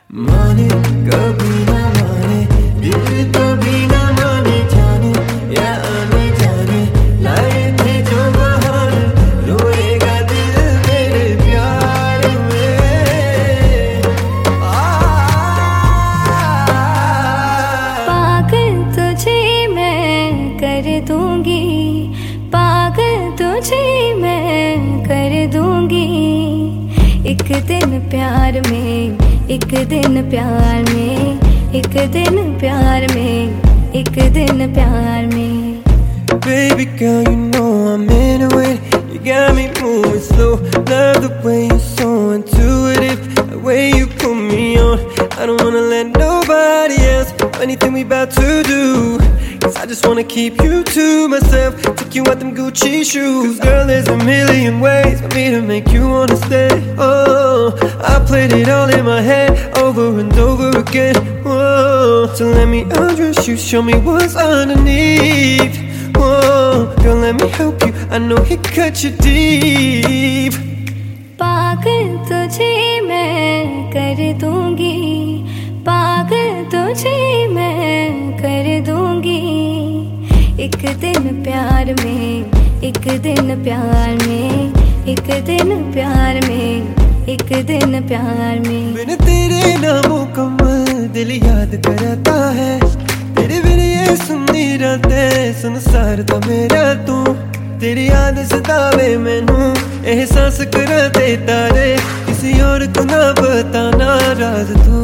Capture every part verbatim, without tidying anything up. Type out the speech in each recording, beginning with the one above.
माने कभी ना माने, दिल कभी ना माने, जाने या आने जाने, लाए थे जो बहार, रोएगा दिल मेरे प्यार में। पागल तुझे मैं कर दूंगी, पागल तुझे मैं कर दूंगी, एक दिन प्यार में, एक दिन प्यार में, एक दिन प्यार में, एक दिन प्यार में। Baby girl, you know I'm into it. You got me moving slow. Love the way you're so intuitive, the way you put me on. I don't wanna let nobody else know anything we about to do, 'cause I just wanna keep you to myself. Take you out them Gucci shoes. 'Cause girl, there's a million ways for me to make you wanna stay. Oh, I played it all in my head over and over again. Whoa, so let me undress you, show me what's underneath. Whoa, girl, let me help you, I know it cut you deep. पागल तुझे मैं कर दूंगी, पागल तुझे मैं कर दूंगी, एक दिन प्यार में, एक दिन प्यार में, एक दिन प्यार में, एक दिन प्यार में। बिन तेरे नामों कमल दिल याद करता है, तेरे बिन ये सुननी रातें संसार था मेरा तू, तेरी याद सतावे मैनू एहसास कराते तारे, किसी और को ना बताना राज तू।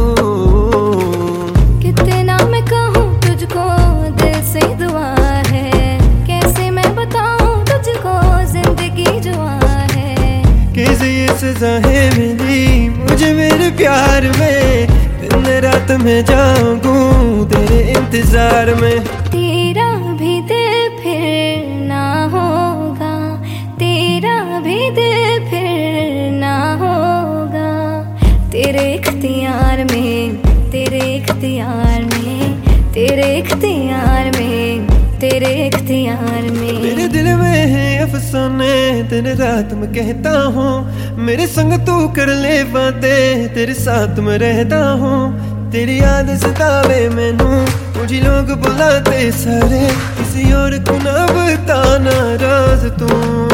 कितना मैं कहूँ तुझको दिल से दुआ है, कैसे मैं बताऊँ तुझको जिंदगी जुआ है, कैसे ये सजा है मिली मुझे मेरे प्यार में, दिन रात में जाऊंगू तेरे इंतजार में। तेरा भी दिल फिर ना होगा, तेरा भी दिल फिर ना होगा, तेरे इख्तियार में, तेरे इख्तियार में, तेरे इख्तियार में, तेरे इख्तियार में। मेरे दिल में है अफसाने दिन रात मैं कहता हूँ, मेरे संग तू कर ले बातें तेरे साथ मैं रहता हूँ, तेरी याद सतावे मैनू मुझे लोग बुलाते सारे, किसी और को ना बताना राज तू।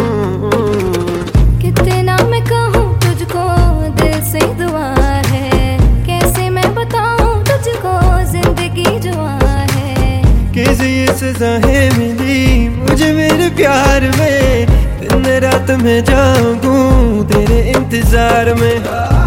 कितना मैं कहूँ तुझको दिल से दुआ है, कैसे मैं बताऊँ तुझको जिंदगी जुआ है, कैसे ये सजा है मिली मुझे मेरे प्यार में, दिन रात में जाऊंगू तेरे इंतजार में।